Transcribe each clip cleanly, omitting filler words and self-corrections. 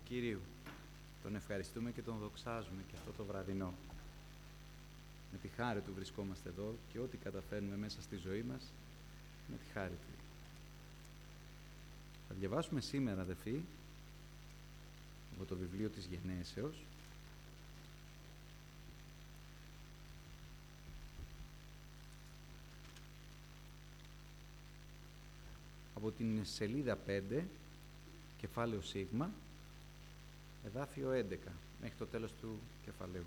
Κυρίου. Τον ευχαριστούμε και τον δοξάζουμε και αυτό το βραδινό. Με τη χάρη Του βρισκόμαστε εδώ και ό,τι καταφέρνουμε μέσα στη ζωή μας, με τη χάρη Του. Θα διαβάσουμε σήμερα, αδελφοί, από το βιβλίο της Γενέσεως, από την σελίδα 5, κεφάλαιο Σίγμα, εδάφιο 11, μέχρι το τέλος του κεφαλαίου.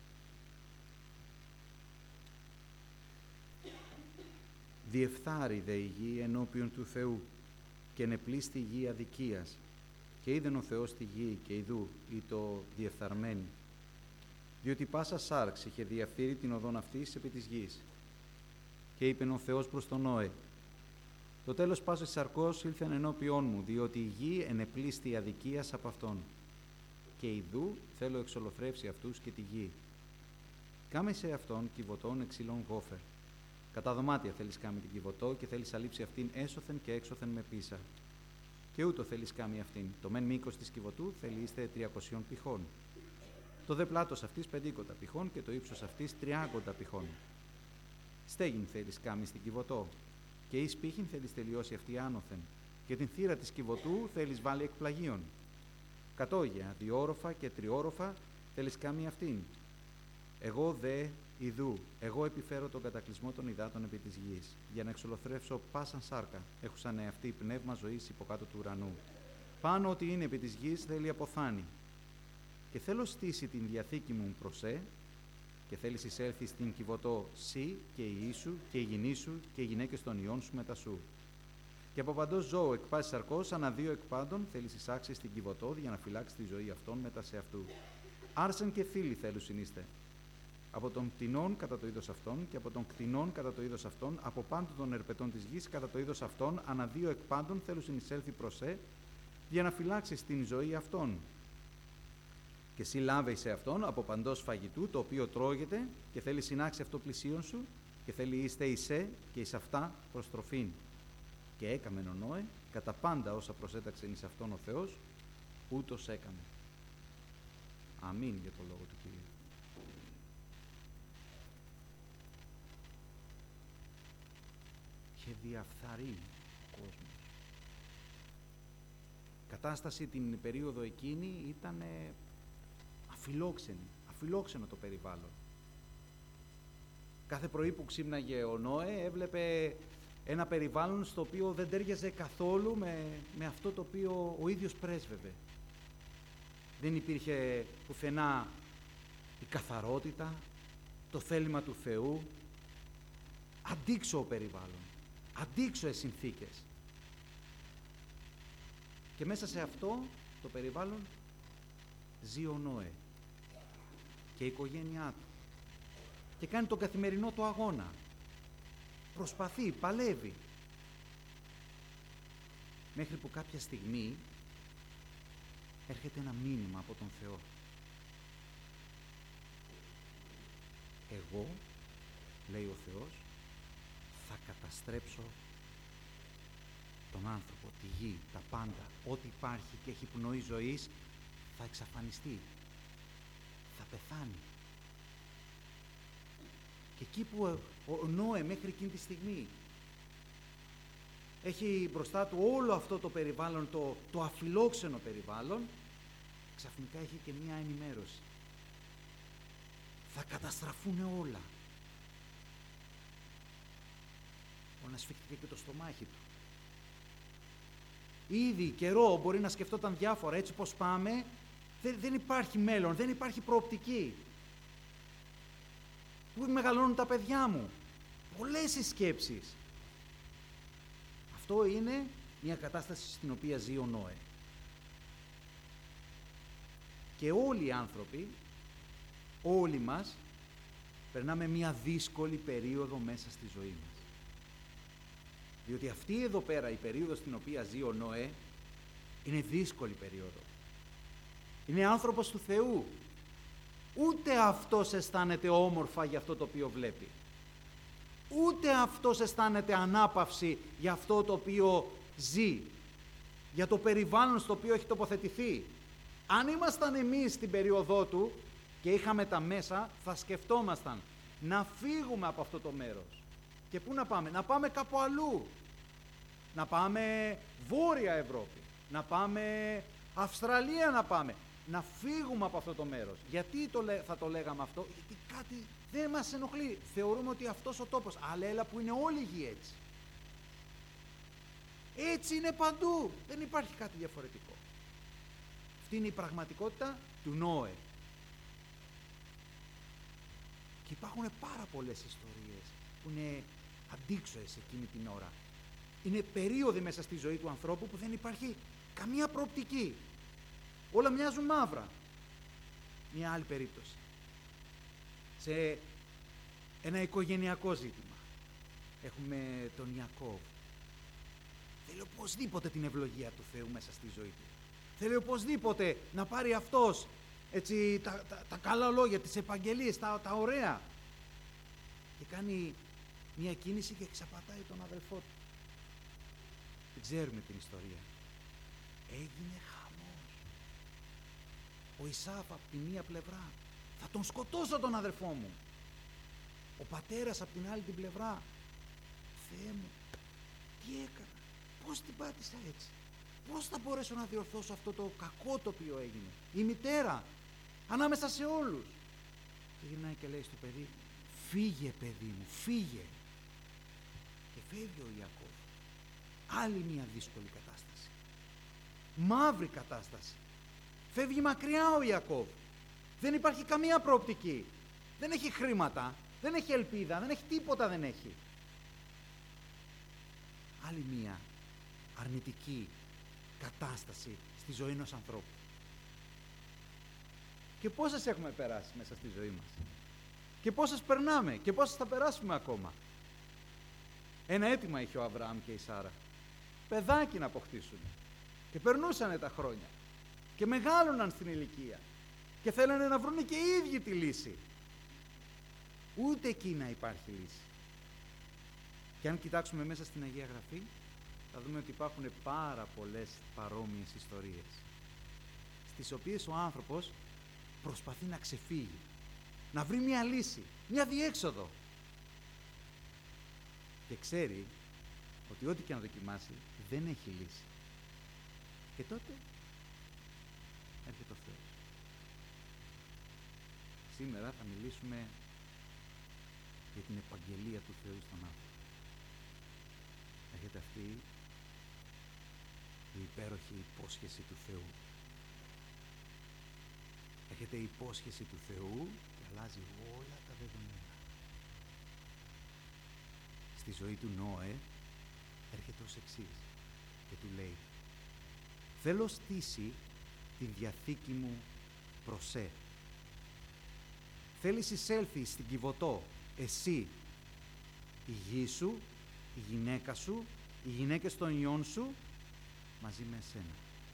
«Διεφθάρει δε η γη ενώπιον του Θεού και νεπλήστη η γη αδικίας, και είδεν ο Θεός τη γη και ιδού ή το διεφθαρμένη, διότι πάσα σάρξ είχε διαφθείρει την οδόν αυτής επί της γης. Και είπεν ο Θεός προς τον Νόε, το τέλος πάσης σαρκός ήλθεν ενώπιόν μου, διότι η γη ενεπλήστη αδικίας από αυτόν. Και ιδού θέλω εξολοθρεύσει αυτούς και τη γη. Κάμε σε αυτόν κυβωτών εξήλων γόφερ. Κατά δωμάτια θέλεις κάμε την κυβωτό και θέλεις αλείψει αυτήν έσωθεν και έξωθεν με πίσα. Και ούτω θέλεις κάμε αυτήν. Το μεν μήκος της κυβωτού θέλει είστε 300 πηχών. Το δε πλάτος αυτής 50 πηχών και το ύψος αυτής 30 πηχών. Στέγην θέλεις κάμε στην κυβωτό. Και εις πύχην θέλεις τελειώσει αυτή άνωθεν. Και την θύρα της κυβωτού θέλεις βάλει εκ πλαγίων. Κατόγια, 2 όροφα και 3 όροφα θέλεις κάμει αυτήν. Εγώ δε ιδού, εγώ επιφέρω τον κατακλυσμό των υδάτων επί της γης, για να εξολοθρεύσω πάσαν σάρκα, έχουσαν αυτή πνεύμα ζωής υποκάτω του ουρανού. Πάνω ότι είναι επί της γης θέλει αποθάνει. Και θέλω στήσει την διαθήκη μου προσέ, και θέλεις εισέλθει στην κυβωτό σύ και η γη σου και η γυνή σου και οι γυναίκες των ιών σου μετά σου. Και από παντός ζώο εκ πάσης σαρκός, ανά 2 εκ πάντων θέλεις εισάξει στην κυβωτό για να φυλάξει τη ζωή αυτών μετά σε αυτού. Άρσεν και φίλοι θέλουν συνείστε. Από των κτηνών κατά το είδος αυτών και από των κτηνών κατά το είδος αυτών, από πάντων των ερπετών της γης κατά το είδος αυτών, ανά 2 εκ πάντων θέλουν συνεισέλθει προσέ για να φυλάξει την ζωή αυτών. Και εσύ λάβει σε αυτόν από παντός φαγητού, το οποίο τρώγεται και θέλει συνάξει αυτό πλησίον σου και θέλει είστε εισέ και εις αυτά προστροφήν. Και έκαμεν ο Νόε κατά πάντα όσα προσέταξεν εις αυτόν ο Θεός, ούτως έκαμε. Αμήν για το λόγο του Κυρίου. Και διαφθαρεί ο κόσμος. Η κατάσταση την περίοδο εκείνη ήταν αφιλόξενο το περιβάλλον. Κάθε πρωί που ξύπναγε ο Νόε έβλεπε ένα περιβάλλον στο οποίο δεν τέριαζε καθόλου με αυτό το οποίο ο ίδιος πρέσβευε. Δεν υπήρχε πουθενά η καθαρότητα, το θέλημα του Θεού. Αντίξωο περιβάλλον, αντίξωες συνθήκες. Και μέσα σε αυτό το περιβάλλον ζει ο Νόε και η οικογένειά του και κάνει τον καθημερινό του αγώνα. Προσπαθεί, παλεύει. Μέχρι που κάποια στιγμή έρχεται ένα μήνυμα από τον Θεό. Εγώ, λέει ο Θεός, θα καταστρέψω τον άνθρωπο, τη γη, τα πάντα, ό,τι υπάρχει και έχει πνοή ζωής, θα εξαφανιστεί, θα πεθάνει. Και εκεί που ο Νόε μέχρι εκείνη τη στιγμή έχει μπροστά του όλο αυτό το περιβάλλον, το αφιλόξενο περιβάλλον, ξαφνικά έχει και μία ενημέρωση. Θα καταστραφούν όλα. Μπορεί να σφίχτηκε και το στομάχι του. Ήδη καιρό μπορεί να σκεφτόταν διάφορα, έτσι πως πάμε, δεν υπάρχει μέλλον, δεν υπάρχει προοπτική. Πού μεγαλώνουν τα παιδιά μου. Πολλές οι σκέψεις. Αυτό είναι μια κατάσταση στην οποία ζει ο Νόε. Και όλοι οι άνθρωποι, όλοι μας, περνάμε μια δύσκολη περίοδο μέσα στη ζωή μας. Διότι αυτή εδώ πέρα η περίοδος στην οποία ζει ο Νόε είναι δύσκολη περίοδο. Είναι άνθρωπος του Θεού. Ούτε αυτός αισθάνεται όμορφα για αυτό το οποίο βλέπει. Ούτε αυτός αισθάνεται ανάπαυση για αυτό το οποίο ζει. Για το περιβάλλον στο οποίο έχει τοποθετηθεί. Αν ήμασταν εμείς στην περίοδό του και είχαμε τα μέσα, θα σκεφτόμασταν να φύγουμε από αυτό το μέρος. Και πού να πάμε? Να πάμε κάπου αλλού. Να πάμε Βόρεια Ευρώπη. Να πάμε Αυστραλία να πάμε. Να φύγουμε από αυτό το μέρος. Γιατί θα το λέγαμε αυτό? Γιατί κάτι δεν μας ενοχλεί. Θεωρούμε ότι αυτός ο τόπος, αλλά έλα που είναι όλη η γη έτσι. Έτσι είναι παντού. Δεν υπάρχει κάτι διαφορετικό. Αυτή είναι η πραγματικότητα του Νόε. Και υπάρχουν πάρα πολλές ιστορίες που είναι αντίξωες εκείνη την ώρα. Είναι περίοδοι μέσα στη ζωή του ανθρώπου που δεν υπάρχει καμία προοπτική. Όλα μοιάζουν μαύρα. Μια άλλη περίπτωση. Σε ένα οικογενειακό ζήτημα. Έχουμε τον Ιακώβ. Θέλει οπωσδήποτε την ευλογία του Θεού μέσα στη ζωή του. Θέλει οπωσδήποτε να πάρει αυτός έτσι, τα καλά λόγια, τις επαγγελίες, τα ωραία. Και κάνει μια κίνηση και εξαπατάει τον αδελφό του. Δεν ξέρουμε την ιστορία. Έγινε χαμός. Ο Ισάβ από τη μία πλευρά. Θα τον σκοτώσω τον αδελφό μου. Ο πατέρας από την άλλη την πλευρά. Θεέ μου, τι έκανα? Πώς την πάτησα έτσι? Πώς θα μπορέσω να διορθώσω αυτό το κακό το οποίο έγινε? Η μητέρα, ανάμεσα σε όλους. Και γυρνάει και λέει στο παιδί, φύγε παιδί μου, φύγε. Και φεύγει ο Ιακώβ. Άλλη μια δύσκολη κατάσταση. Μαύρη κατάσταση. Φεύγει μακριά ο Ιακώβ. Δεν υπάρχει καμία προοπτική. Δεν έχει χρήματα, δεν έχει ελπίδα, δεν έχει τίποτα, δεν έχει. Άλλη μια αρνητική κατάσταση στη ζωή ενός ανθρώπου. Και πόσες έχουμε περάσει μέσα στη ζωή μας. Και πόσες περνάμε και πόσες θα περάσουμε ακόμα. Ένα αίτημα είχε ο Αβραάμ και η Σάρα. Παιδάκι να αποκτήσουν. Και περνούσανε τα χρόνια. Και μεγάλωναν στην ηλικία. Και θέλανε να βρουν και οι ίδιοι τη λύση. Ούτε εκεί να υπάρχει λύση. Και αν κοιτάξουμε μέσα στην Αγία Γραφή, θα δούμε ότι υπάρχουν πάρα πολλές παρόμοιες ιστορίες, στις οποίες ο άνθρωπος προσπαθεί να ξεφύγει, να βρει μια λύση, μια διέξοδο. Και ξέρει ότι ό,τι και να δοκιμάσει δεν έχει λύση. Και τότε έρχεται ο Θεός. Σήμερα θα μιλήσουμε για την επαγγελία του Θεού στον άνθρωπο. Έρχεται αυτή η υπέροχη υπόσχεση του Θεού. Έρχεται η υπόσχεση του Θεού και αλλάζει όλα τα δεδομένα. Στη ζωή του Νόε έρχεται ως εξής και του λέει, θέλω στήσει τη διαθήκη μου προσέ. Θέλεις εισέλθει στην Κιβωτό, εσύ, η γη σου, η γυναίκα σου, οι γυναίκες των ιών σου, μαζί με εσένα.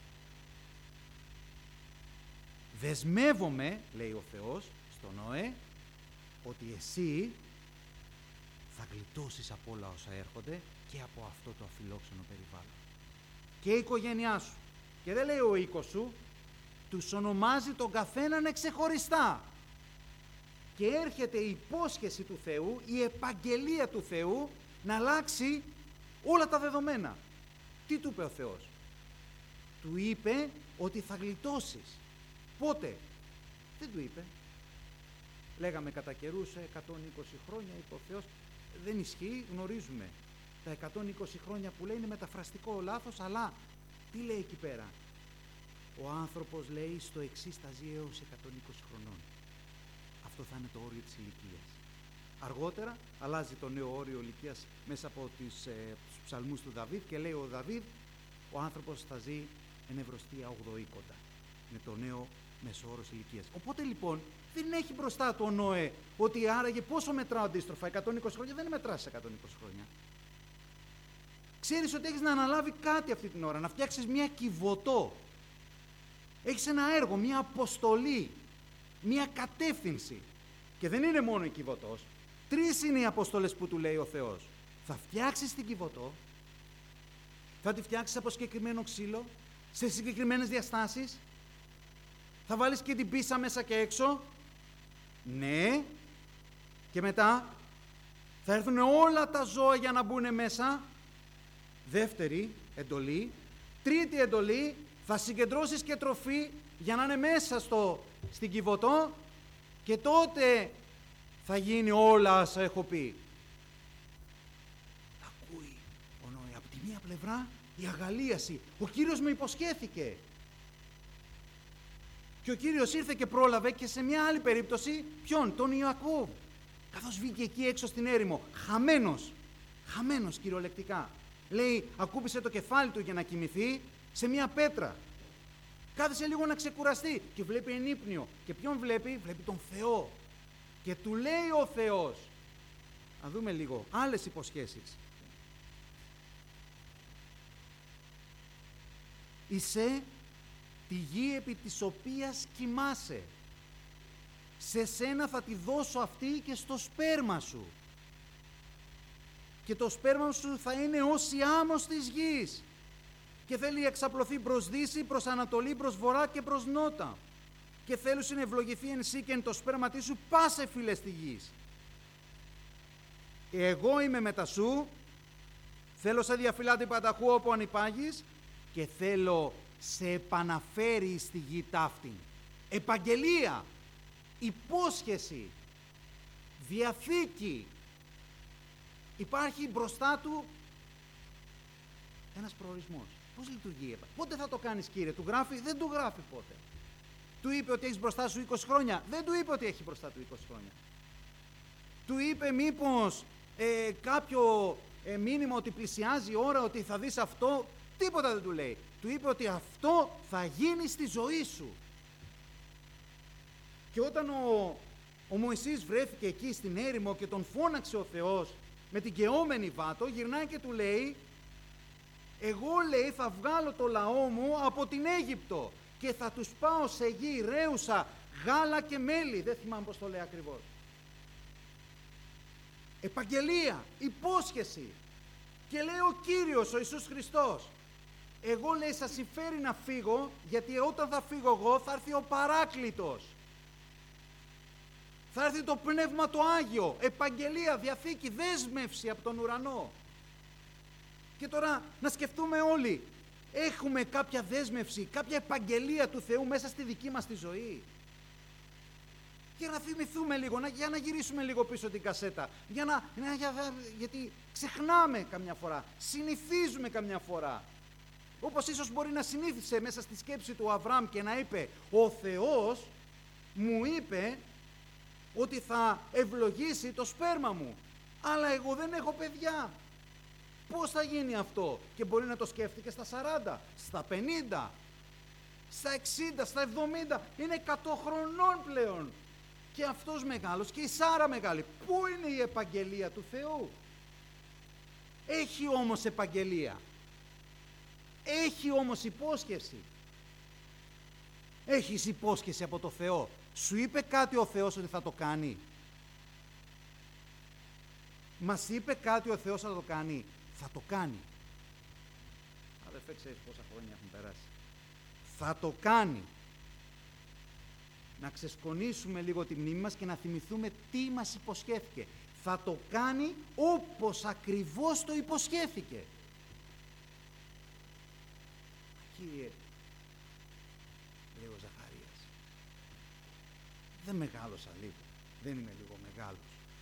Δεσμεύομαι, λέει ο Θεός, στον Νόε, ότι εσύ θα γλιτώσεις από όλα όσα έρχονται και από αυτό το αφιλόξενο περιβάλλον. Και η οικογένειά σου. Και δεν λέει ο οίκος σου, τους ονομάζει τον καθέναν ξεχωριστά. Και έρχεται η υπόσχεση του Θεού, η επαγγελία του Θεού, να αλλάξει όλα τα δεδομένα. Τι του είπε ο Θεός? Του είπε ότι θα γλιτώσεις. Πότε? Δεν του είπε. Λέγαμε κατά καιρούς 120 χρόνια, είπε ο Θεός. Δεν ισχύει, γνωρίζουμε. Τα 120 χρόνια που λέει είναι μεταφραστικό λάθος, αλλά τι λέει εκεί πέρα? Ο άνθρωπος, λέει, στο εξής θα ζει έως 120 χρονών. Αυτό θα είναι το όριο της ηλικίας. Αργότερα αλλάζει το νέο όριο ηλικίας μέσα από τους ψαλμούς του Δαβίδ και λέει ο Δαβίδ, ο άνθρωπος θα ζει ενευρωστία 80. Είναι το νέο μεσόωρος ηλικίας. Οπότε λοιπόν δεν έχει μπροστά του ο Νόε ότι άραγε πόσο μετράω αντίστροφα, 120 χρόνια, δεν μετράς 120 χρόνια. Ξέρεις ότι έχεις να αναλάβει κάτι αυτή την ώρα, να φτιάξεις μια Κιβωτό. Έχεις ένα έργο, μια αποστολή, μια κατεύθυνση. Και δεν είναι μόνο η Κιβωτός. 3 είναι οι αποστολές που του λέει ο Θεός. Θα φτιάξεις την Κιβωτό, θα τη φτιάξεις από συγκεκριμένο ξύλο, σε συγκεκριμένες διαστάσεις, Θα βάλεις και την πίσα μέσα και έξω? Ναι. Και μετά θα έρθουν όλα τα ζώα για να μπουν μέσα. Δεύτερη εντολή. Τρίτη εντολή, θα συγκεντρώσεις και τροφή για να είναι μέσα στην Κιβωτό και τότε θα γίνει όλα όσα έχω πει. Ακούει ο Νόε από τη μία πλευρά η αγαλίαση. Ο Κύριος με υποσχέθηκε. Και ο Κύριος ήρθε και πρόλαβε και σε μια άλλη περίπτωση, ποιον? Τον Ιακώβ. Καθώς βγήκε εκεί έξω στην έρημο, χαμένος κυριολεκτικά. Λέει, ακούμπησε το κεφάλι του για να κοιμηθεί σε μια πέτρα. Κάθισε λίγο να ξεκουραστεί και βλέπει ενύπνιο. Και ποιον βλέπει? Βλέπει τον Θεό. Και του λέει ο Θεός. Να δούμε λίγο άλλες υποσχέσεις. Είσαι τη γη επί της οποίας κοιμάσαι. Σε σένα θα τη δώσω αυτή και στο σπέρμα σου. Και το σπέρμα σου θα είναι ως η άμμος της γης. Και θέλει εξαπλωθεί προς δύση, προς ανατολή, προς βορρά και προς νότα. Και θέλουν να ευλογηθεί εν σύ και εν το σπέρματί σου πάσε φίλες τη γης. Εγώ είμαι μετά σου, θέλω σε διαφυλάτη πανταχού όπου ανυπάγεις και θέλω σε επαναφέρει στη γη ταύτην. Επαγγελία, υπόσχεση, διαθήκη. Υπάρχει μπροστά του ένας προορισμός. Πώς λειτουργεί? Πότε θα το κάνεις, Κύριε? Του γράφει? Δεν του γράφει πότε. Του είπε ότι έχεις μπροστά σου 20 χρόνια? Δεν του είπε ότι έχει μπροστά του 20 χρόνια. Του είπε μήπως κάποιο μήνυμα ότι πλησιάζει η ώρα, ότι θα δεις αυτό? Τίποτα δεν του λέει. Του είπε ότι αυτό θα γίνει στη ζωή σου. Και όταν ο Μωυσής βρέθηκε εκεί στην έρημο και τον φώναξε ο Θεός με την καιόμενη βάτο, γυρνάει και του λέει, εγώ, λέει, θα βγάλω το λαό μου από την Αίγυπτο και θα τους πάω σε γη ρέουσα γάλα και μέλι. Δεν θυμάμαι πώς το λέει ακριβώς. Επαγγελία, υπόσχεση. Και λέει ο Κύριος, ο Ιησούς Χριστός, εγώ, λέει, σας συμφέρει να φύγω, γιατί όταν θα φύγω εγώ θα έρθει ο Παράκλητος. Θα έρθει το Πνεύμα το Άγιο, επαγγελία, διαθήκη, δέσμευση από τον ουρανό. Και τώρα να σκεφτούμε όλοι, έχουμε κάποια δέσμευση, κάποια επαγγελία του Θεού μέσα στη δική μας τη ζωή? Για να θυμηθούμε λίγο, για να γυρίσουμε λίγο πίσω την κασέτα, γιατί ξεχνάμε καμιά φορά, συνηθίζουμε καμιά φορά. Όπως ίσως μπορεί να συνήθισε μέσα στη σκέψη του Αβραάμ και να είπε, ο Θεός μου είπε ότι θα ευλογήσει το σπέρμα μου, αλλά εγώ δεν έχω παιδιά. Πώς θα γίνει αυτό? Και μπορεί να το σκέφτηκε στα 40, στα 50, στα 60, στα 70, είναι 100 χρονών πλέον. Και αυτός μεγάλος και η Σάρα μεγάλη. Πού είναι η επαγγελία του Θεού? Έχει όμως επαγγελία. Έχει όμως υπόσχεση. Έχεις υπόσχεση από το Θεό. Σου είπε κάτι ο Θεός ότι θα το κάνει? Μας είπε κάτι ο Θεός θα το κάνει? Θα το κάνει. Αδερφέ, ξέρεις πόσα χρόνια έχουν περάσει. Θα το κάνει. Να ξεσκονίσουμε λίγο τη μνήμη μας και να θυμηθούμε τι μας υποσχέθηκε. Θα το κάνει όπως ακριβώς το υποσχέθηκε. Κύριε, λέει ο Ζαχαρίας, δεν μεγάλωσα λίγο, δεν είμαι λίγο μεγάλος.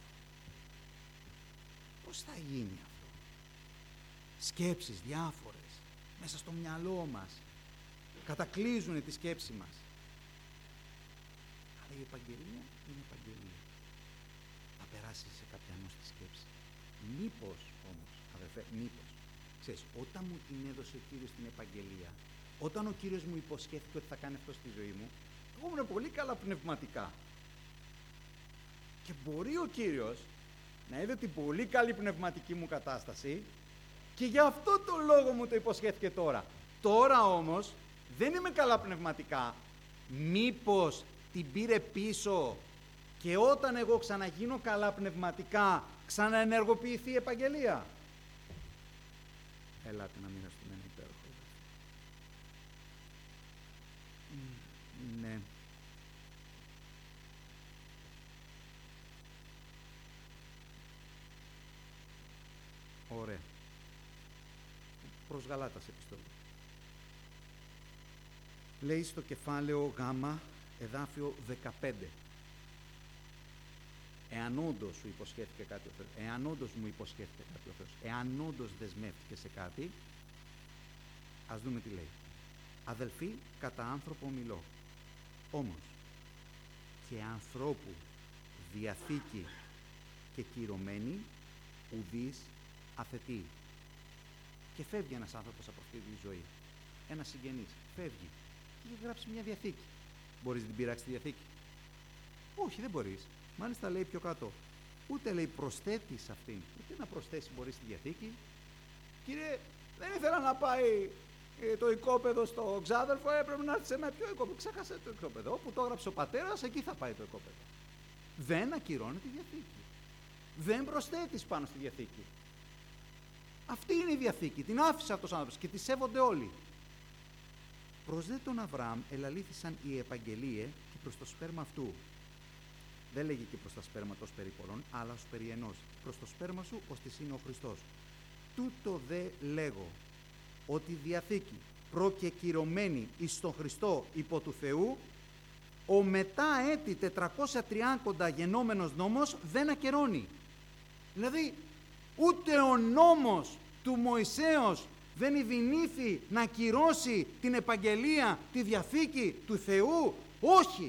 Πώς θα γίνει αυτό? Σκέψεις διάφορες μέσα στο μυαλό μας κατακλείζουν τη σκέψη μας. Αλλά η επαγγελία είναι επαγγελία. Θα περάσει σε κάποια γνώστη σκέψη. Μήπως όμως, αδερφέ, μήπως, ξέρεις, όταν μου την έδωσε ο Κύριος την επαγγελία, όταν ο Κύριος μου υποσχέθηκε ότι θα κάνει αυτό στη ζωή μου, εγώ ήμουν πολύ καλά πνευματικά. Και μπορεί ο Κύριος να είδε την πολύ καλή πνευματική μου κατάσταση και γι' αυτό το λόγο μου το υποσχέθηκε τώρα. Τώρα όμως δεν είμαι καλά πνευματικά. Μήπως την πήρε πίσω και όταν εγώ ξαναγίνω καλά πνευματικά ξαναενεργοποιηθεί η επαγγελία? Ελάτε να μοιραστούμε ένα υπέροχο. Ναι. προς Γαλάτας επιστολή. Λέει στο κεφάλαιο Γ, εδάφιο 15. Εάν όντως σου υποσχέθηκε κάτι ο Θεός, εάν όντως μου υποσχέθηκε κάτι ο Θεός, εάν όντως δεσμεύτηκε σε κάτι, ας δούμε τι λέει. Αδελφοί, κατά άνθρωπο μιλώ. Όμως, και ανθρώπου διαθήκη και κυρωμένη, ουδείς αθετεί. Και φεύγει ένας άνθρωπος από αυτή τη ζωή. Ένας συγγενής. Φεύγει. Και έχει γράψει μια διαθήκη. Μπορείς να την πειράξεις τη διαθήκη? Όχι, δεν μπορείς. Μάλιστα λέει πιο κάτω. Ούτε λέει προσθέτεις αυτήν. Ούτε να προσθέσει μπορείς στη διαθήκη. Κύριε, δεν ήθελα να πάει το οικόπεδο στο ξάδελφο, έπρεπε να έρθει σε ένα πιο οικόπεδο. Ξέχασε το οικόπεδο. Όπου το έγραψε ο πατέρας, εκεί θα πάει το οικόπεδο. Δεν ακυρώνει τη διαθήκη. Δεν προσθέτεις πάνω στη διαθήκη. Αυτή είναι η διαθήκη. Την άφησε αυτός ο άνθρωπος και τη σέβονται όλοι. Προς δε τον Αβραάμ ελαλήθησαν οι επαγγελίες και προς το σπέρμα αυτού. Δεν λέγει και προς τα σπέρματος περί πολλών, αλλά ως περί ενός. Προς το σπέρμα σου, ως της είναι ο Χριστός. Τούτο δε λέγω, ότι η διαθήκη προκεκυρωμένη εις τον Χριστό υπό του Θεού, ο μετά έτη 430 γενόμενος νόμος δεν ακερώνει. Δηλαδή, ούτε ο νόμος του Μωυσέως δεν ειδηνήθη να ακυρώσει την επαγγελία, τη διαθήκη του Θεού. Όχι.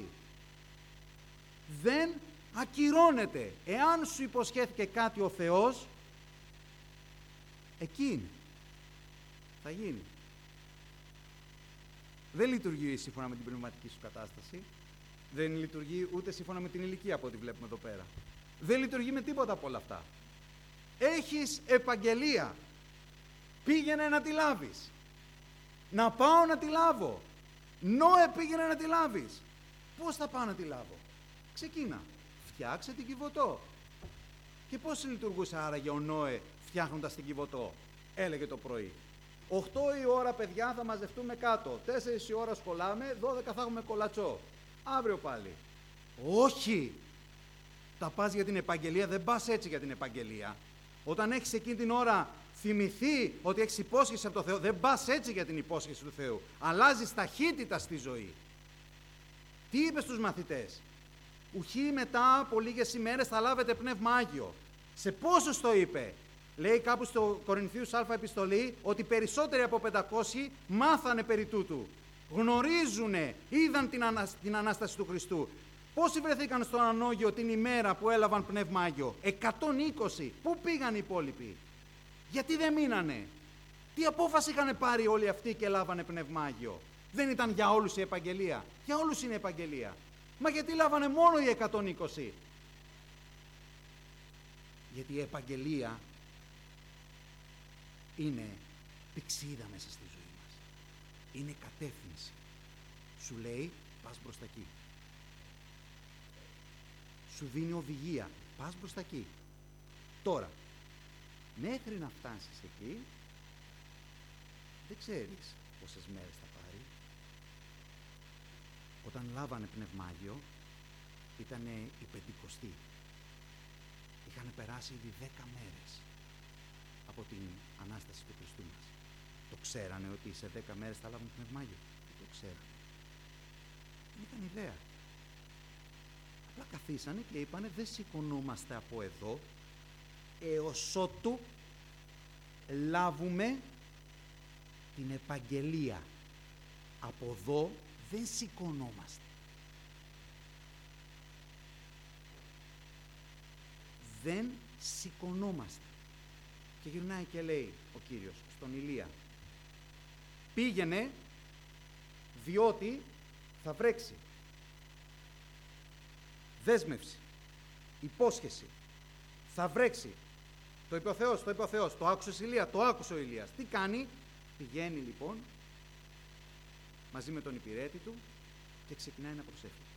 Δεν ακυρώνεται. Εάν σου υποσχέθηκε κάτι ο Θεός, εκείνη θα γίνει. Δεν λειτουργεί σύμφωνα με την πνευματική σου κατάσταση. Δεν λειτουργεί ούτε σύμφωνα με την ηλικία από ό,τι βλέπουμε εδώ πέρα. Δεν λειτουργεί με τίποτα από όλα αυτά. Έχεις επαγγελία. Πήγαινε να τη λάβεις. Να πάω να τη λάβω. Νόε, πήγαινε να τη λάβεις. Πώς θα πάω να τη λάβω? Ξεκίνα. Φτιάξε την Κιβωτό. Και πώς λειτουργούσε άραγε ο Νόε φτιάχνοντας την Κιβωτό? Έλεγε το πρωί. 8 η ώρα, παιδιά, θα μαζευτούμε κάτω. 4 η ώρα σχολάμε, 12 θα έχουμε κολατσό. Αύριο πάλι. Όχι. Τα πας για την επαγγελία, δεν πας έτσι για την επαγγελία. Όταν έχεις εκείνη την ώρα θυμηθεί ότι έχεις υπόσχεση από το Θεό, δεν πας έτσι για την υπόσχεση του Θεού. Αλλάζεις ταχύτητα στη ζωή. Τι είπε στους μαθητές? Ουχή μετά από λίγες ημέρες θα λάβετε Πνεύμα Άγιο. Σε πόσους το είπε? Λέει κάπου στο Κορινθίους Α επιστολή ότι περισσότεροι από 500 μάθανε περί τούτου. Γνωρίζουνε, είδαν την Ανάσταση του Χριστού. Πόσοι βρεθήκαν στον Ανώγειο την ημέρα που έλαβαν Πνεύμα Άγιο? 120. Πού πήγαν οι υπόλοιποι? Γιατί δεν μείνανε? Τι απόφαση είχαν πάρει όλοι αυτοί και λάβανε Πνεύμα Άγιο? Δεν ήταν για όλους η επαγγελία? Για όλους είναι η επαγγελία. Μα γιατί λάβανε μόνο οι 120? Γιατί η επαγγελία είναι πηξίδα μέσα στη ζωή μας. Είναι κατεύθυνση. Σου λέει, πας μπροστά εκεί. Σου δίνει οδηγία, πας μπροστά εκεί. Τώρα, μέχρι να φτάσεις εκεί, δεν ξέρεις πόσες μέρες θα πάρει. Όταν λάβανε Πνεύμα Άγιο, ήτανε η Πεντηκοστή. Είχαν περάσει ήδη 10 μέρες από την Ανάσταση του Χριστού μας. Το ξέρανε ότι σε 10 μέρες θα λάβουν Πνεύμα Άγιο? Δεν το ξέρανε. Δεν είχαν ιδέα. Απλά καθίσανε και είπανε, δεν σηκωνόμαστε από εδώ έως ότου λάβουμε την επαγγελία. Από εδώ δεν σηκωνόμαστε. Δεν σηκωνόμαστε. Και γυρνάει και λέει ο Κύριος στον Ηλία, πήγαινε διότι θα βρέξει. Δέσμευση, υπόσχεση, θα βρέξει. Το είπε ο Θεός, το είπε ο Θεός, το άκουσε η Ηλία, το άκουσε ο Ηλίας. Τι κάνει? Πηγαίνει λοιπόν μαζί με τον υπηρέτη του και ξεκινάει να προσεύχεται.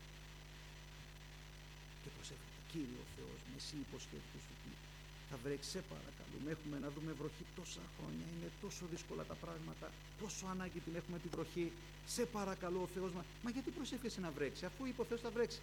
Και προσεύχεται, Κύριε ο Θεός, με εσύ υποσχέθηκες ότι θα βρέξει, σε παρακαλούμε, έχουμε να δούμε βροχή τόσα χρόνια, είναι τόσο δύσκολα τα πράγματα, τόσο ανάγκη την έχουμε τη βροχή, σε παρακαλώ ο Θεός μας. Μα γιατί προσεύχεσαι να βρέξει, αφού είπε ο Θεός θα βρέξει?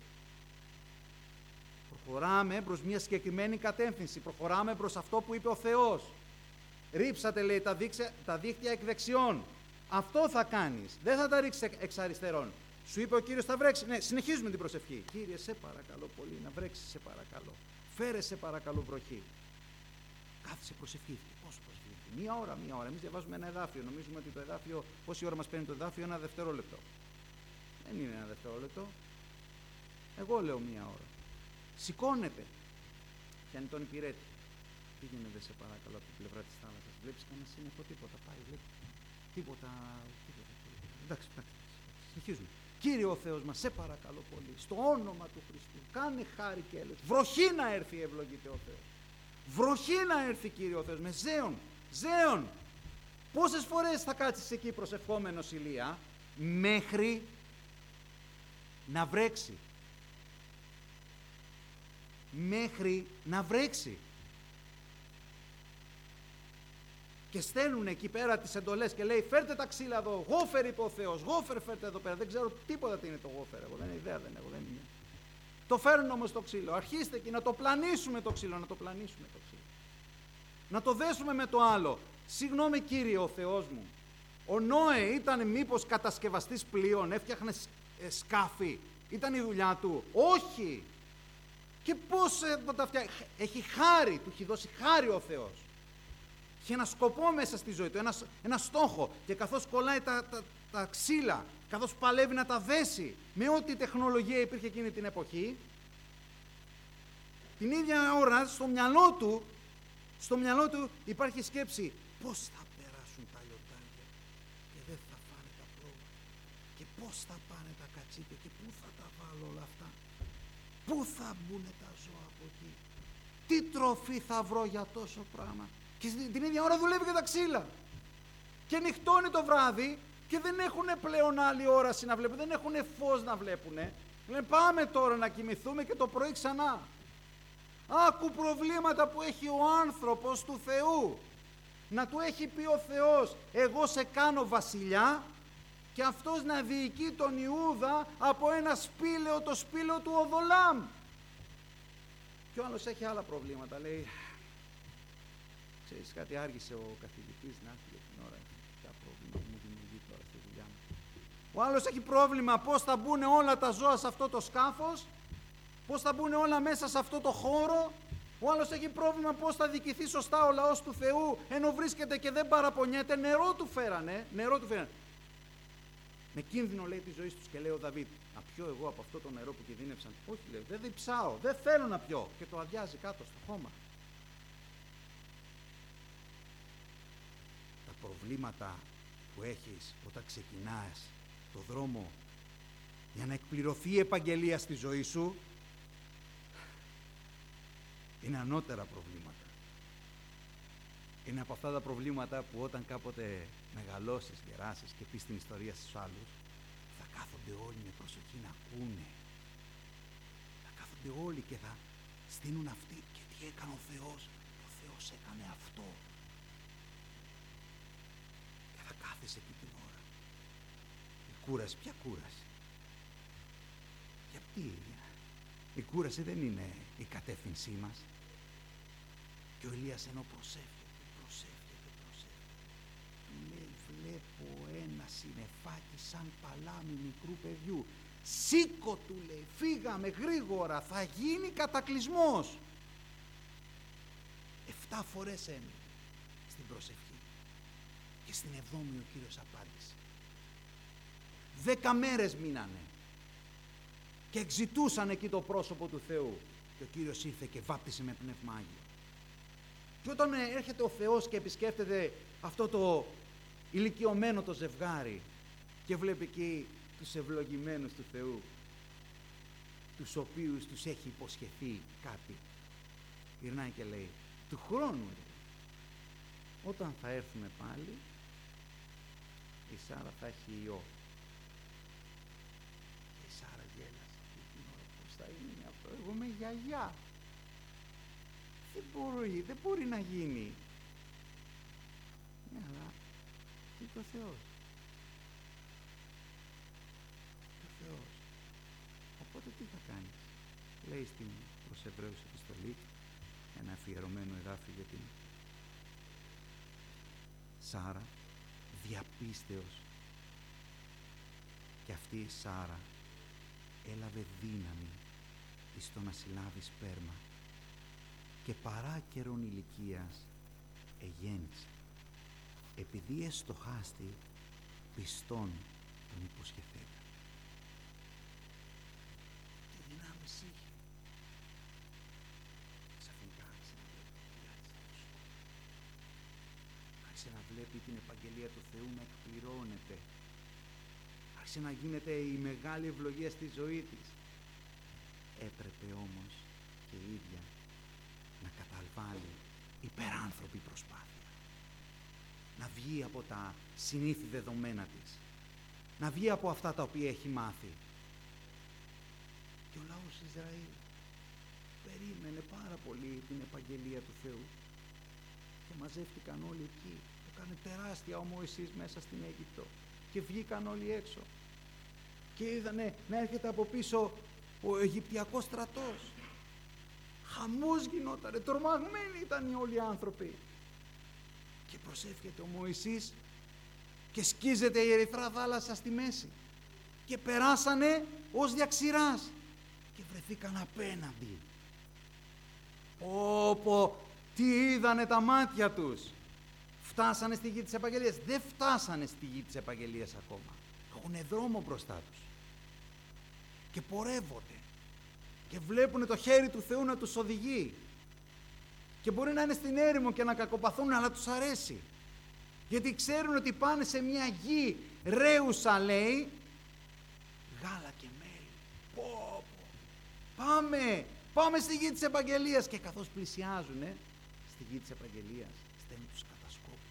Προχωράμε προς μια συγκεκριμένη κατεύθυνση, προχωράμε προς αυτό που είπε ο Θεός. ρίψατε, λέει, τα δίχτυα εκ δεξιών. Αυτό θα κάνεις. Δεν θα τα ρίξεις εξ αριστερών. Σου είπε ο Κύριος θα βρέξει. Ναι, συνεχίζουμε την προσευχή. Κύριε, σε παρακαλώ πολύ να βρέξει, σε παρακαλώ. Φέρε, σε παρακαλώ, βροχή. Κάθισε, προσευχήθηκε. Πόσο προσευχήθηκε? Μία ώρα. Εμείς διαβάζουμε ένα εδάφιο. Νομίζουμε ότι το εδάφιο, πόση ώρα μας παίρνει το εδάφιο? Ένα δευτερόλεπτο. Δεν είναι ένα δευτερόλεπτο. Εγώ λέω μία ώρα. Σηκώνεται. Πιάνει τον υπηρέτη. Πήγαινε, δε, σε παρακαλώ, από την πλευρά της θάλασσας. Βλέπεις κανένα σύννεφο? Τίποτα. Πάει, βλέπει. Τίποτα. Εντάξει. Συνεχίζουμε. Κύριε ο Θεός μας, σε παρακαλώ πολύ, στο όνομα του Χριστού, κάνε χάρη και έλεος. Βροχή να έρθει, ευλογείται ο Θεός. Βροχή να έρθει, Κύριε ο Θεός, με ζέον. Πόσες φορές θα κάτσεις εκεί προσευχόμενος, Ηλία? Μέχρι να βρέξει. Μέχρι να βρέξει. Και στέλνουν εκεί πέρα τις εντολές και λέει φέρτε τα ξύλα εδώ, γόφερ είπε ο Θεός, γόφερ φέρτε εδώ πέρα. Δεν ξέρω τίποτα τι είναι το γόφερ, εγώ δεν ιδέα δεν έχω, δεν είναι. Το φέρνουν όμως το ξύλο, αρχίστε εκεί να το πλανήσουμε το ξύλο, να το δέσουμε με το άλλο. Συγγνώμη Κύριε ο Θεός μου, ο Νόε ήταν μήπως κατασκευαστής πλοίων, έφτιαχνε σκάφη, ήταν η δουλειά του? Όχι. Και πώς τα φτιάχνει? Έχει χάρη, του έχει δώσει χάρη ο Θεός. Είχε ένα σκοπό μέσα στη ζωή του, ένα στόχο, και καθώς κολλάει τα ξύλα, καθώς παλεύει να τα δέσει με ό,τι τεχνολογία υπήρχε εκείνη την εποχή, την ίδια ώρα στο μυαλό του υπάρχει σκέψη πώς θα περάσουν τα λιοντάρια και δεν θα φάνε τα πρόβατα, και πώς θα πάνε τα κατσίκια και πού θα τα βάλω όλα αυτά, πού θα μπουν τα ζώα από εκεί, τι τροφή θα βρω για τόσο πράγμα. Και την ίδια ώρα δουλεύει και τα ξύλα. Και νυχτώνει το βράδυ και δεν έχουν πλέον άλλη όραση να βλέπουν, δεν έχουν φως να βλέπουν. Λένε πάμε τώρα να κοιμηθούμε και το πρωί ξανά. Άκου προβλήματα που έχει ο άνθρωπος του Θεού. Να του έχει πει ο Θεός, εγώ σε κάνω βασιλιά, και αυτός να διοικεί τον Ιούδα από ένα σπήλαιο, το σπήλαιο του Οδολάμ. Και ο άλλος έχει άλλα προβλήματα, λέει. Ξέρεις κάτι, άργησε ο καθηγητής να έρθει για την ώρα. Ποια πρόβλημα μου δημιουργεί τώρα στη δουλειά μου. Ο άλλος έχει πρόβλημα πώς θα μπουν όλα τα ζώα σε αυτό το σκάφος, πώς θα μπουν όλα μέσα σε αυτό το χώρο. Ο άλλος έχει πρόβλημα πώς θα διοικηθεί σωστά ο λαός του Θεού, ενώ βρίσκεται και δεν παραπονιέται. Νερό του φέρανε. Με κίνδυνο, λέει, τη ζωή τους. Και λέει ο Δαβίδ, να πιω εγώ από αυτό το νερό που κινδύνευσαν? Όχι, λέει, δεν διψάω, δεν θέλω να πιω. Και το αδειάζει κάτω στο χώμα. Προβλήματα που έχεις όταν ξεκινάς το δρόμο για να εκπληρωθεί η επαγγελία στη ζωή σου είναι ανώτερα προβλήματα. Είναι από αυτά τα προβλήματα που όταν κάποτε μεγαλώσεις, γεράσεις και πεις την ιστορία στους άλλους, θα κάθονται όλοι με προσοχή να ακούνε. Θα κάθονται όλοι και θα στείνουν αυτοί. Και τι έκανε ο Θεός? Ο Θεός έκανε αυτό. Κάθεσαι εκεί την ώρα. Η κούραση, ποια κούραση? Γιατί? Η κούραση δεν είναι η κατεύθυνσή μας. Και ο Ηλίας ενώ προσεύχεται, λέει, βλέπω ένα συννεφάκι σαν παλάμη μικρού παιδιού. Σήκω, του λέει, φύγαμε γρήγορα, θα γίνει κατακλυσμός. 7 φορές έμεινε στην προσευχή. Και στην 7η ο Κύριος απάντησε. 10 μέρες μείνανε και εξητούσαν εκεί το πρόσωπο του Θεού, και ο Κύριος ήρθε και βάπτισε με πνεύμα Άγιο. Και όταν έρχεται ο Θεός και επισκέφτεται αυτό το ηλικιωμένο το ζευγάρι και βλέπει εκεί τους ευλογημένους του Θεού, τους οποίους τους έχει υποσχεθεί κάτι, γυρνάει και λέει, του χρόνου, όταν θα έρθουμε πάλι, η Σάρα θα έχει ιό. Η Σάρα γέλασε αυτή την ώρα. Πώς θα είναι αυτό? Εγώ είμαι γιαγιά. Δεν μπορεί να γίνει. Ναι, αλλά τι είπε ο Θεός? Ο Θεός. Οπότε τι θα κάνεις? Λέει στην προς Εβραίους επιστολή, ένα αφιερωμένο εδάφιο για την Σάρα, διαπίστεως. Και αυτή η Σάρα έλαβε δύναμη εις το να συλλάβει σπέρμα και παρά καιρόν ηλικίας εγέννησε, επειδή εστοχάστη πιστών τον υποσχεθέτα. Τι δυνάμεις είχε. Ξαφνικά άρχισε να βλέπει άρχισε να βλέπει την επαγγελία του Θεού να εκπληρώνεται. Άρχισε να γίνεται η μεγάλη ευλογία στη ζωή της. Έπρεπε όμως και η ίδια να καταβάλει υπεράνθρωπη προσπάθεια. Να βγει από τα συνήθη δεδομένα της. Να βγει από αυτά τα οποία έχει μάθει. Και ο λαός Ισραήλ περίμενε πάρα πολύ την επαγγελία του Θεού. Και μαζεύτηκαν όλοι εκεί. Έκανε τεράστια ο Μωυσής μέσα στην Αίγυπτο. Και βγήκαν όλοι έξω. Και είδανε να έρχεται από πίσω ο Αιγυπτιακός στρατός. Χαμός γινότανε, τρομαγμένοι ήταν όλοι οι άνθρωποι. Και προσεύχεται ο Μωυσής και σκίζεται η ερυθρά θάλασσα στη μέση. Και περάσανε ως διαξηράς και βρεθήκαν απέναντι. Πω, τι είδανε τα μάτια τους. Φτάσανε στη γη της επαγγελίας. Δεν φτάσανε στη γη της επαγγελίας ακόμα. Έχουνε δρόμο μπροστά τους. Και πορεύονται. Και βλέπουν το χέρι του Θεού να τους οδηγεί. Και μπορεί να είναι στην έρημο και να κακοπαθούν, αλλά τους αρέσει. Γιατί ξέρουν ότι πάνε σε μια γη ρέουσα, λέει, γάλα και μέλι. Πάμε στη γη της επαγγελίας. Και καθώς πλησιάζουν στη γη της επαγγελίας, στέλνουν τους κατασκόπους.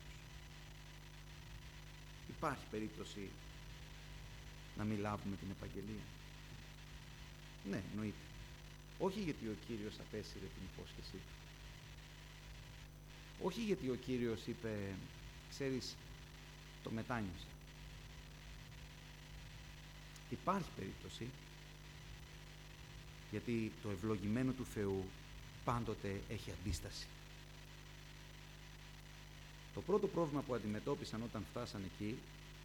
Υπάρχει περίπτωση να μην λάβουμε την επαγγελία? Ναι, εννοείται. Όχι γιατί ο Κύριος απέσυρε την υπόσχεσή του. Όχι γιατί ο Κύριος είπε, ξέρεις, το μετάνιωσα. Υπάρχει περίπτωση, γιατί το ευλογημένο του Θεού πάντοτε έχει αντίσταση. Το πρώτο πρόβλημα που αντιμετώπισαν όταν φτάσαν εκεί,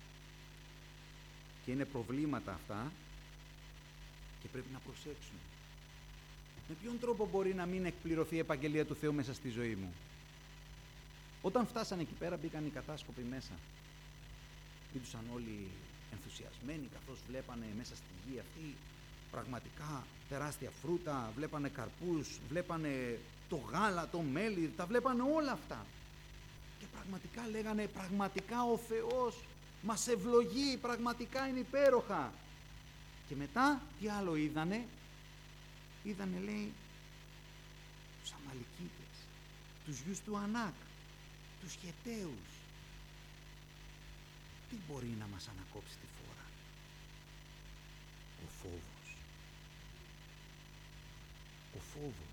και είναι προβλήματα αυτά, και πρέπει να προσέξουν. Με ποιον τρόπο μπορεί να μην εκπληρωθεί η επαγγελία του Θεού μέσα στη ζωή μου? Όταν φτάσαν εκεί πέρα, μπήκαν οι κατάσκοποι μέσα. Μπήκαν όλοι ενθουσιασμένοι, καθώς βλέπανε μέσα στη γη αυτή πραγματικά τεράστια φρούτα, βλέπανε καρπούς, βλέπανε το γάλα, το μέλι, τα βλέπανε όλα αυτά. Και πραγματικά λέγανε, πραγματικά ο Θεός μας ευλογεί, πραγματικά είναι υπέροχα. Και μετά, τι άλλο είδανε? Είδανε, λέει, τους Αμαλικίτες, τους γιους του Ανάκ, τους Χεταίους. Τι μπορεί να μας ανακόψει τη φόρα? Ο φόβος. Ο φόβος.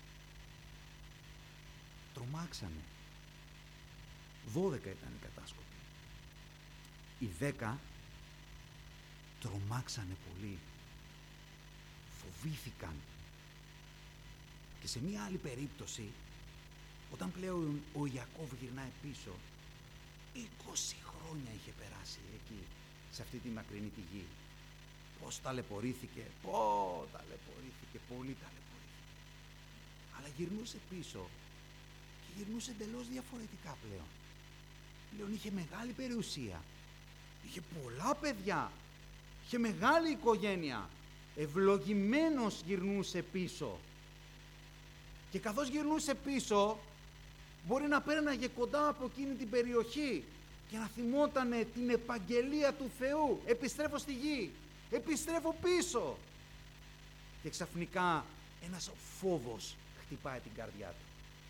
Τρομάξανε. 12 ήταν οι κατάσκοποι. Οι 10 τρομάξανε πολύ. Φοβήθηκαν. Και σε μία άλλη περίπτωση, όταν πλέον ο Ιακώβ γυρνάει πίσω, 20 χρόνια είχε περάσει εκεί, σε αυτή τη μακρινή τη γη. Πώς ταλαιπωρήθηκε, πολύ ταλαιπωρήθηκε. Αλλά γυρνούσε πίσω και γυρνούσε εντελώς διαφορετικά πλέον. Πλέον είχε μεγάλη περιουσία, είχε πολλά παιδιά, είχε μεγάλη οικογένεια, ευλογημένος γυρνούσε πίσω. Και καθώς γυρνούσε πίσω, μπορεί να πέρναγε κοντά από εκείνη την περιοχή και να θυμότανε την επαγγελία του Θεού. Επιστρέφω στη γη, επιστρέφω πίσω. Και ξαφνικά ένας φόβος χτυπάει την καρδιά του.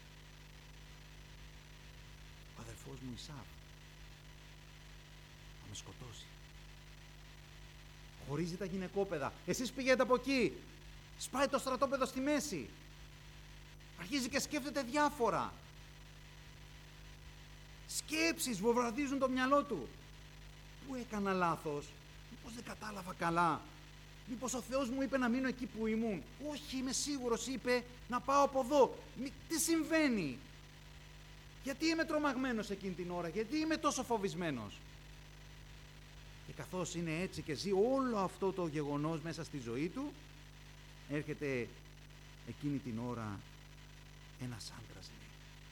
Ο αδερφός μου Ισάβ θα με σκοτώσει. Χωρίζει τα γυναικόπαιδα. Εσείς πηγαίνετε από εκεί. Σπάει το στρατόπεδο στη μέση. Αρχίζει και σκέφτεται διάφορα. Σκέψεις βομβαρδίζουν το μυαλό του. Πού έκανα λάθος? Μήπως δεν κατάλαβα καλά? Μήπως ο Θεός μου είπε να μείνω εκεί που ήμουν? Όχι, είμαι σίγουρος, είπε να πάω από εδώ. Τι συμβαίνει? Γιατί είμαι τρομαγμένος εκείνη την ώρα, γιατί είμαι τόσο φοβισμένος? Και καθώς είναι έτσι και ζει όλο αυτό το γεγονός μέσα στη ζωή του, έρχεται εκείνη την ώρα ένας άντρας, λέει.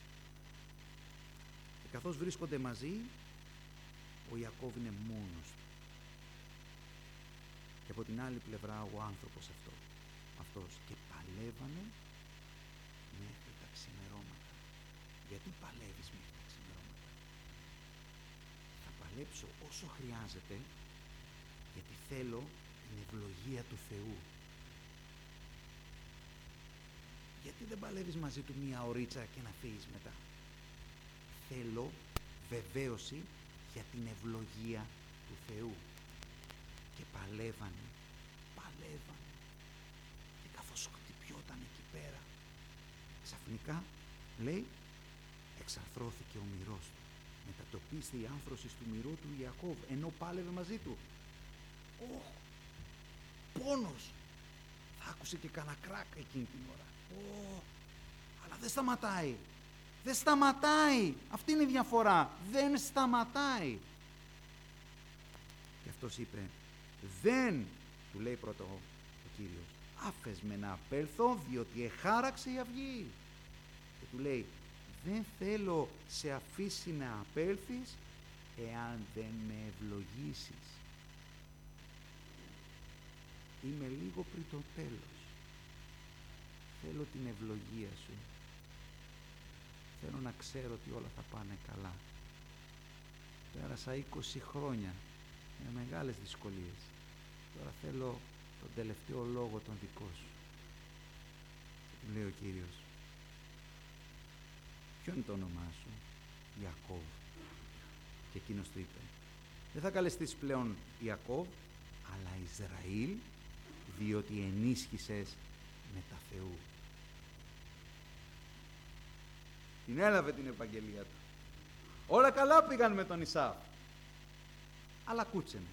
Και καθώς βρίσκονται μαζί, ο Ιακώβ είναι μόνος του. Και από την άλλη πλευρά ο άνθρωπος αυτός και παλεύανε μέχρι τα ξημερώματα. Γιατί παλεύεις μέχρι τα ξημερώματα? Θα παλέψω όσο χρειάζεται, γιατί θέλω την ευλογία του Θεού. Γιατί δεν παλεύεις μαζί του μία ωρίτσα και να φύγεις μετά? Θέλω βεβαίωση για την ευλογία του Θεού. Και παλεύανε. Και καθώς χτυπιόταν εκεί πέρα, ξαφνικά, λέει, εξαρθρώθηκε ο μυρός του. Μετατοπίστη η άμφρωση του μυρού του Ιακώβ, ενώ πάλευε μαζί του. Πόνος! Θα άκουσε και κανένα κράκ εκείνη την ώρα. Αλλά δεν σταματάει. Δεν σταματάει. Αυτή είναι η διαφορά. Δεν σταματάει. Και αυτός είπε, δεν, του λέει πρώτο ο Κύριος, άφες με να απέλθω, διότι εχάραξε η αυγή. Και του λέει, δεν θέλω σε αφήσει να απέλθεις, εάν δεν με ευλογήσεις. Είμαι λίγο πριν το τέλος. Θέλω την ευλογία σου. Θέλω να ξέρω ότι όλα θα πάνε καλά. Πέρασα 20 χρόνια με μεγάλες δυσκολίες. Τώρα θέλω τον τελευταίο λόγο τον δικό σου. Και του λέει ο Κύριος, ποιο είναι το όνομά σου? Ιακώβ. Και εκείνος του είπε, δεν θα καλεστείς πλέον Ιακώβ, αλλά Ισραήλ, διότι ενίσχυσες με τα Θεού. Την έλαβε την επαγγελία του. Όλα καλά πήγαν με τον Ισαύ. Αλλά κούτσενε.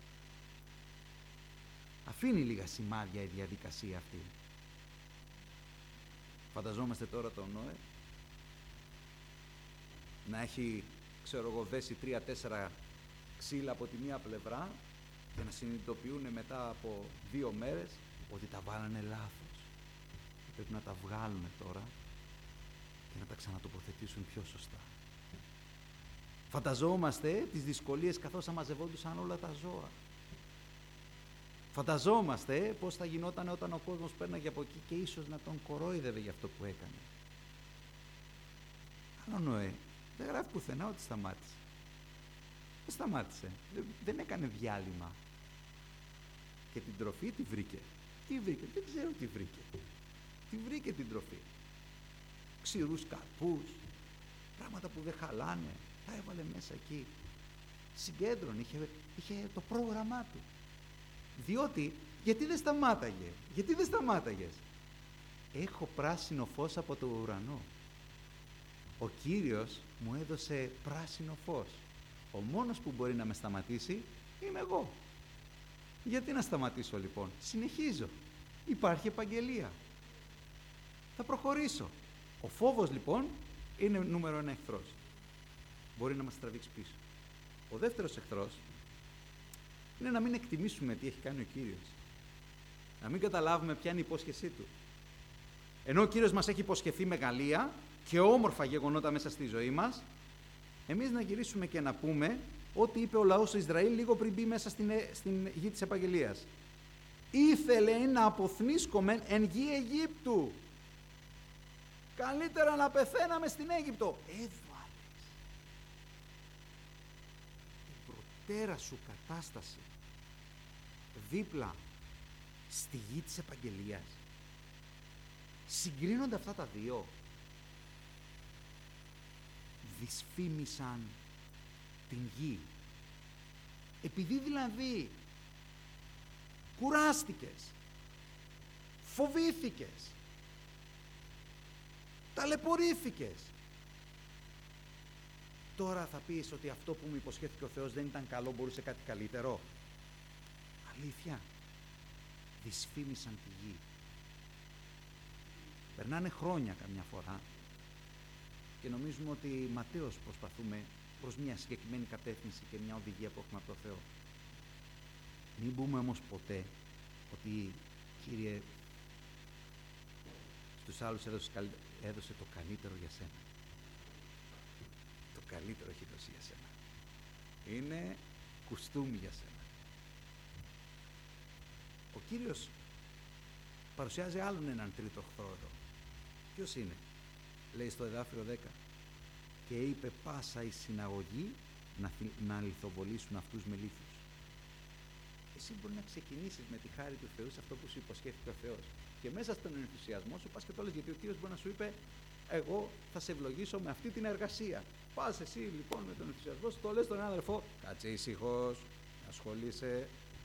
Αφήνει λίγα σημάδια η διαδικασία αυτή. Φανταζόμαστε τώρα τον Νόε να έχει, ξέρω εγώ, δέσει 3-4 ξύλα από τη μία πλευρά και να συνειδητοποιούν μετά από 2 μέρες ότι τα βάλανε λάθος. Και πρέπει να τα βγάλουν τώρα και να τα ξανατοποθετήσουν πιο σωστά. Φανταζόμαστε τις δυσκολίες καθώς αμαζευόντουσαν όλα τα ζώα. Φανταζόμαστε πώς θα γινόταν όταν ο κόσμος πέρναγε από εκεί και ίσως να τον κορόιδευε για αυτό που έκανε. Αλλά ο Νόε δεν γράφει πουθενά ότι σταμάτησε. Δεν σταμάτησε. Δεν έκανε διάλειμμα. Και την τροφή τη βρήκε. Τι βρήκε? Δεν ξέρω τι βρήκε. Τι βρήκε την τροφή? Ξηρούς καρπούς, πράγματα που δεν χαλάνε. Τα έβαλε μέσα εκεί. Συγκέντρωνε, είχε το πρόγραμμά του. Διότι, γιατί δεν σταμάταγες? Έχω πράσινο φως από το ουρανό. Ο Κύριος μου έδωσε πράσινο φως. Ο μόνος που μπορεί να με σταματήσει είμαι εγώ. Γιατί να σταματήσω λοιπόν? Συνεχίζω. Υπάρχει επαγγελία. Θα προχωρήσω. Ο φόβος λοιπόν είναι νούμερο 1 εχθρός. Μπορεί να μας τραβήξει πίσω. Ο δεύτερος εχθρός είναι να μην εκτιμήσουμε τι έχει κάνει ο Κύριος. Να μην καταλάβουμε ποια είναι η υπόσχεσή του. Ενώ ο Κύριος μας έχει υποσχεθεί μεγαλεία και όμορφα γεγονότα μέσα στη ζωή μας, εμείς να γυρίσουμε και να πούμε ό,τι είπε ο λαός του Ισραήλ λίγο πριν μπει μέσα στην γη της επαγγελίας. Ήθελε να αποθνίσκομεν εν γη Αιγύπτου. Καλύτερα να πεθαίναμε στην Αίγυπτο. Έβαλες την προτέρα σου κατάσταση δίπλα στη γη της επαγγελίας. Συγκρίνονται αυτά τα δύο. Δυσφήμισαν την γη. Επειδή δηλαδή κουράστηκες, φοβήθηκες, ταλαιπωρήθηκες, τώρα θα πεις ότι αυτό που μου υποσχέθηκε ο Θεός δεν ήταν καλό, μπορούσε κάτι καλύτερο? Αλήθεια. Δυσφήμισαν τη γη. Περνάνε χρόνια καμιά φορά και νομίζουμε ότι ματέως προσπαθούμε προς μια συγκεκριμένη κατεύθυνση και μια οδηγία που έχουμε από το Θεό. Μην πούμε όμως ποτέ ότι, Κύριε, στους άλλους έδωσε το καλύτερο για σένα. Το καλύτερο έχει δώσει για σένα. Είναι κουστούμι για σένα. Ο Κύριος παρουσιάζει άλλον έναν τρίτο εχθρό εδώ. Ποιος είναι? Λέει στο εδάφιο 10. Και είπε πάσα η συναγωγή να λιθοβολήσουν αυτούς με λίθους. Εσύ μπορεί να ξεκινήσεις με τη χάρη του Θεού σε αυτό που σου υποσχέθηκε ο Θεός. Και μέσα στον ενθουσιασμό σου πας και το λες, γιατί ο Κύριος μπορεί να σου είπε εγώ θα σε ευλογήσω με αυτή την εργασία. Πας εσύ λοιπόν με τον ενθουσιασμό σου, το λες στον αδερφό, κάτσε ήσυχος, ασχολείσαι.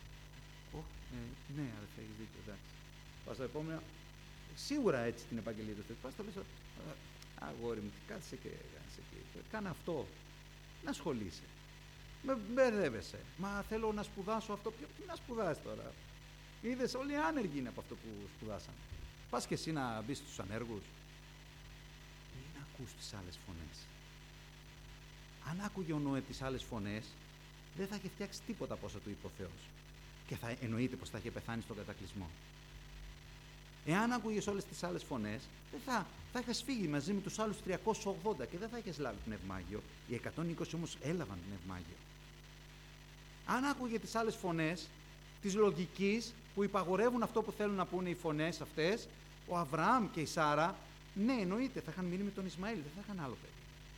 Ναι αδερφέ, έχεις δίκιο, εντάξει. Πας στο επόμενο, σίγουρα έτσι την επαγγελία του Θεού. Πας στο λες, αγόρι μου, κάτσε και κάνε αυτό, να ασχολείσαι. Με μπερδεύεσαι. Μα θέλω να σπουδάσω αυτό. Τι να σπουδάσεις τώρα? Είδες, όλοι άνεργοι είναι από αυτό που σπουδάσαν. Πας και εσύ να μπεις στους ανέργους. Μην ακούς τις άλλες φωνές. Αν άκουγε ο Νοέ τις άλλες φωνές, δεν θα είχε φτιάξει τίποτα από όσο του είπε ο Θεός. Και θα εννοείται πως θα είχε πεθάνει στον κατακλυσμό. Εάν άκουγες όλες τις άλλες φωνές, θα είχες φύγει μαζί με τους άλλους 380 και δεν θα είχες λάβει πνευμάγιο. Οι 120 όμως έλαβαν πνευμάγιο. Αν άκουγε τις άλλες φωνές της λογικής που υπαγορεύουν αυτό που θέλουν να πούνε οι φωνές αυτές, ο Αβραάμ και η Σάρα, ναι, εννοείται, θα είχαν μείνει με τον Ισμαήλ, δεν θα είχαν άλλο παιδί.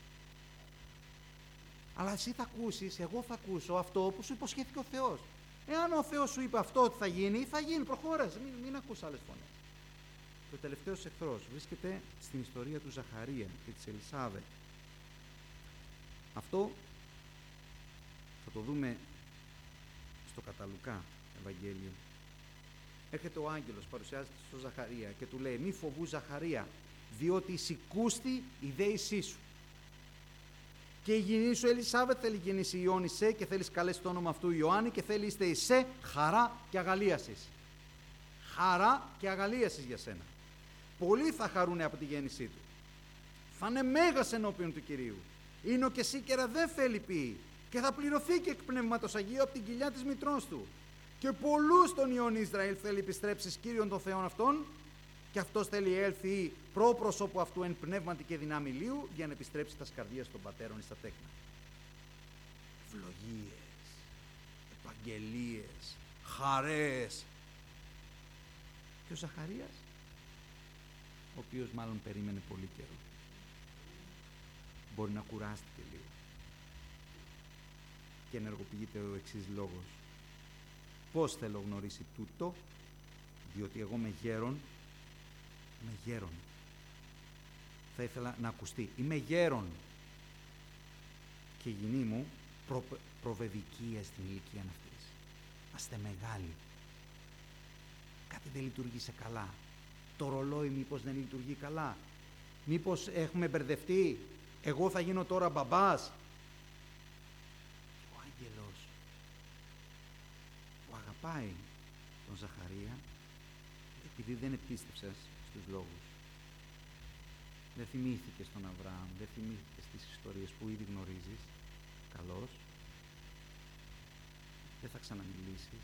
Αλλά εσύ θα ακούσεις, εγώ θα ακούσω αυτό που σου υποσχέθηκε ο Θεός. Εάν ο Θεός σου είπε αυτό ότι θα γίνει, προχώρασε, μην ακούς άλλες φωνές. Το τελευταίος εχθρός βρίσκεται στην ιστορία του Ζαχαρία και της Ελισάβετ. Αυτό θα το δούμε στο Καταλουκά Ευαγγέλιο. Έρχεται ο άγγελος, παρουσιάζεται στο Ζαχαρία και του λέει: μη φοβού Ζαχαρία, διότι σηκούστη η δέησή σου. Και η γυνή σου Ελισάβετ θέλει γεννήσει Υιόν σε και θέλει καλέσει το όνομα αυτού Ιωάννη και θέλει είστε σε χαρά και αγαλίασης. Χαρά και αγαλίασης για σένα. Πολλοί θα χαρούνε από τη γέννησή του. Θα είναι μέγας ενώπιον του Κυρίου. Είναι και σίκερα δεν θέλει ποιή και θα πληρωθεί και εκ Πνεύματος Αγίου από την κοιλιά της μητρός του. Και πολλούς τον Υιόν Ισραήλ θέλει επιστρέψεις Κύριον των Θεών αυτών και αυτός θέλει έλθει πρόπροσωπο αυτού εν πνεύματι και δυνάμει Ηλίου για να επιστρέψει τα σκαρδίας των πατέρων εις τα τέκνα. Ευλογίες, επαγγελίες, χαρές. Και ο Ζαχαρίας, ο οποίος μάλλον περίμενε πολύ καιρό, μπορεί να κουράστηκε λίγο και ενεργοποιείται ο εξής λόγος. Πώς θέλω γνωρίσει τούτο? Διότι εγώ με γέρον, θα ήθελα να ακουστεί. Είμαι γέρον και η γυνή μου προβεβικία στην ηλικία αυτής. Είμαστε μεγάλοι. Κάτι δεν λειτουργήσε καλά. Το ρολόι μήπως δεν λειτουργεί καλά. Μήπως έχουμε μπερδευτεί. Εγώ θα γίνω τώρα μπαμπάς. Ο άγγελος που αγαπάει τον Ζαχαρία, επειδή δεν επίστεψες στους λόγους, δεν θυμήθηκε στον Αβραάμ, δεν θυμήθηκε στις ιστορίες που ήδη γνωρίζεις, καλώς, δεν θα ξαναμιλήσεις.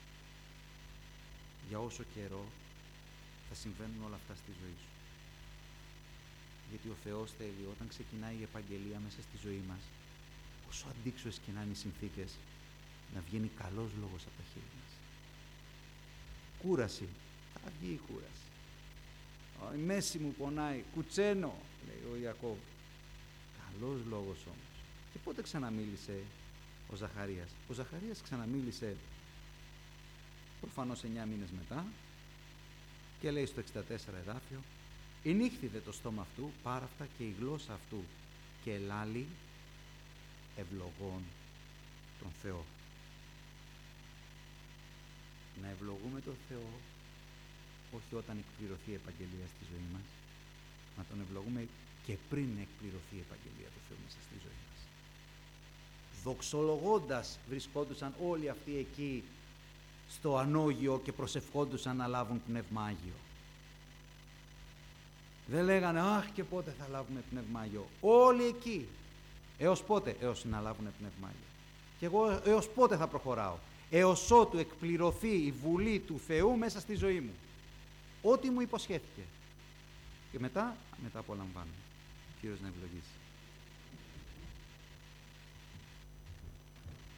Για όσο καιρό θα συμβαίνουν όλα αυτά στη ζωή σου. Γιατί ο Θεός θέλει όταν ξεκινάει η επαγγελία μέσα στη ζωή μας, όσο αντίξωες και να είναι οι συνθήκες, να βγαίνει καλός λόγος από τα χέρια μας. Κούραση, θα βγει η κούραση. Η μέση μου πονάει, κουτσένω, λέει ο Ιακώβ. Καλός λόγος όμως. Και πότε ξαναμίλησε ο Ζαχαρίας? Ο Ζαχαρίας ξαναμίλησε προφανώς 9 μήνες μετά και λέει στο 64 εδάφιο: «Ενύχθηδε το στόμα αυτού πάραφτα και η γλώσσα αυτού και ελάλη ευλογών τον Θεό». Να ευλογούμε τον Θεό όχι όταν εκπληρωθεί η επαγγελία στη ζωή μας, να τον ευλογούμε και πριν εκπληρωθεί η επαγγελία του Θεού μέσα στη ζωή μας. Δοξολογώντας βρισκόντουσαν όλοι αυτοί εκεί στο ανώγειο και προσευχόντουσαν να λάβουν πνεύμα Άγιο. Δεν λέγανε αχ και πότε θα λάβουμε Πνεύμα Άγιο. Όλοι εκεί. Έως πότε? Έως να λάβουν Πνεύμα Άγιο. Και εγώ έως πότε θα προχωράω? Έως ότου εκπληρωθεί η βουλή του Θεού μέσα στη ζωή μου. Ό,τι μου υποσχέθηκε. Και μετά απολαμβάνω. Κύριος να ευλογήσει.